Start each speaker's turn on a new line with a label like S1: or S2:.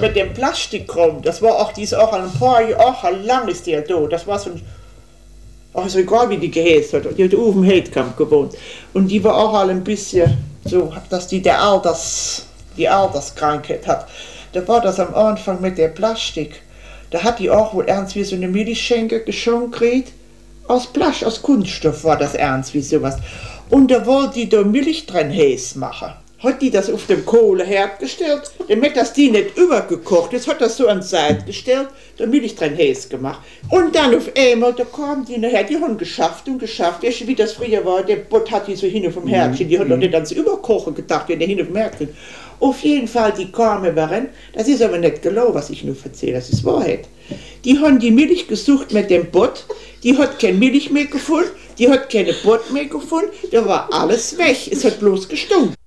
S1: mit dem Plastikkram, das war auch, die ist auch ein paar Jahre lang ist die da, das war so ein, ach, so egal wie die geheißen hat, die hat auf dem Heidkamp gewohnt. Und die war auch alle ein bisschen so, dass die Alterskrankheit hat. Da war das am Anfang mit der Plastik. Da hat die auch wohl ernst wie so eine Milchschenke geschenkt gekriegt. Aus Plastik, aus Kunststoff war das ernst wie sowas. Und da wollte die da Milch drin heiß machen. Hat die das auf dem Kohleherd gestellt, damit das die nicht übergekocht ist, hat das so an die Seite gestellt, da Milch drin heiß gemacht. Und dann auf einmal, da kam die nachher, die haben geschafft, weißt du, wie das früher war, der Bott hat die so hin auf dem Herdchen, die hat doch nicht ans Überkochen gedacht, wenn der hin auf dem Herdchen. Auf jeden Fall, die kamen rein, das ist aber nicht gelogen, was ich nur erzähle, das ist Wahrheit. Die haben die Milch gesucht mit dem Bott, die hat keine Milch mehr gefunden, die hat keine Bott mehr gefunden, da war alles weg, es hat bloß gestunken.